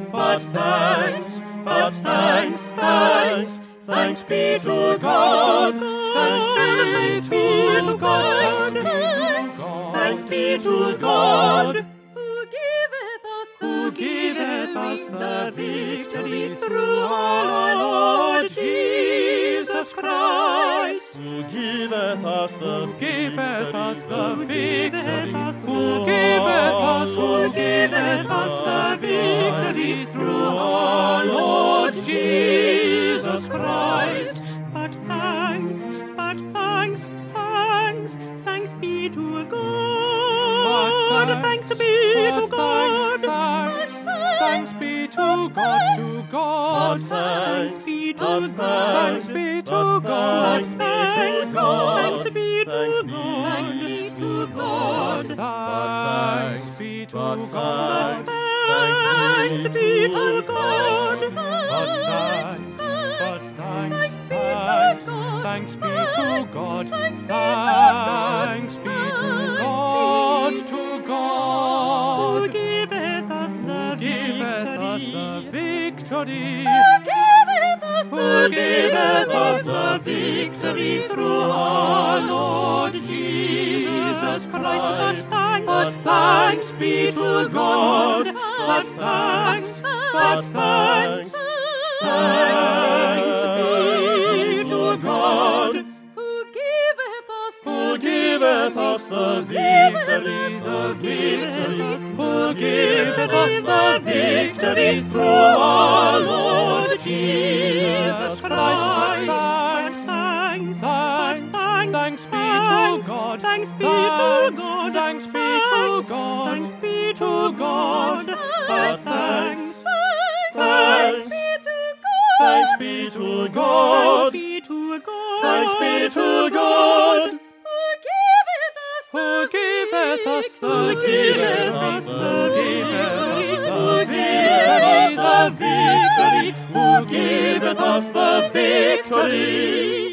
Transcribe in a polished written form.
But thanks, thanks be to God. Thanks be to God. Thanks be to God. Who giveth us the victory through our Lord Jesus Christ. Who giveth us the victory. Who giveth us the victory through our Lord Jesus Christ. But thanks be to God. Thanks be to God. Thanks be to God. Thanks be to God. Thanks be to God. Thanks be to God. Thanks be to God. Thanks be to God. Thanks be to God. Thanks be to God. Thanks be to God. Who giveth us the victory. Who giveth us the victory through our Lord Jesus Christ. But thanks be to God. But thanks be to God. Who giveth us the victory. Who giveth us the victory through our Lord Jesus Christ. Thanks be to God. Thanks be to God. Thanks be to God. Thanks be to God. But thanks be to God. Thanks be to God. Thanks be to God. Who giveth us the Who giveth us the victory.